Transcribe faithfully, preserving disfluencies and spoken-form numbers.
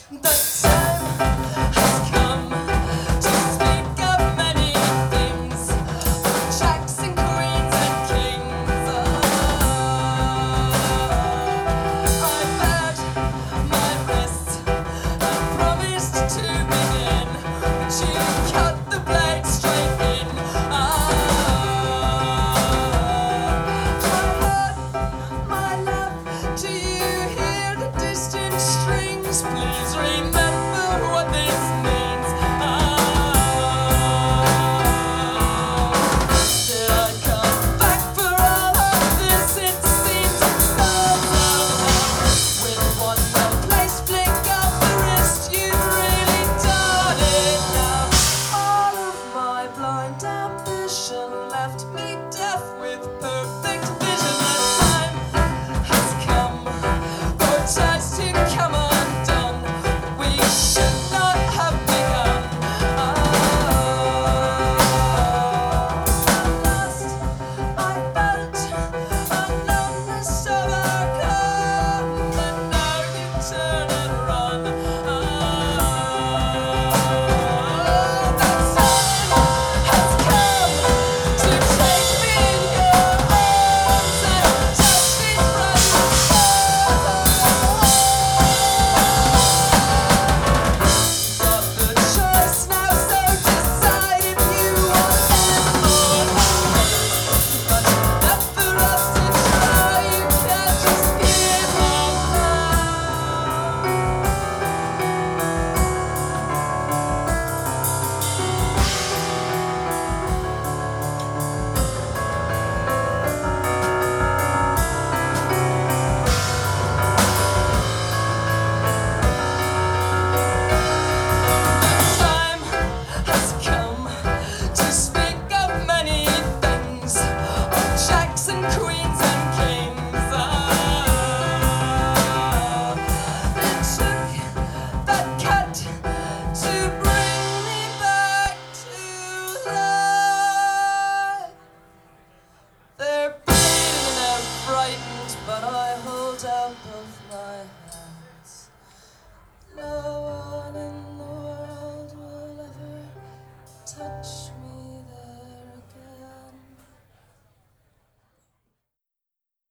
The time has come to speak of many things, of jacks and queens and kings. I bared my wrist and promised to begin, but you cut the blade straight in. Ah, my heart, my love, do you hear the distant strings? Please remember what this means. Ah, did I come back for all of this? It seems absurd somehow. With one well-placed flick of the wrist, you've really done it now. All of my blind ambition left me deaf with perfect vision. The time has come for ties to come undone. We should not have begun. At last I felt a numbness overcome, and now you turn and run. The time has come to take me in your arms and touch these precious got the choice now, so decide if you want them or not. But enough for us to try. You can't just give up now. The time has come to speak of many things, of jacks and queens.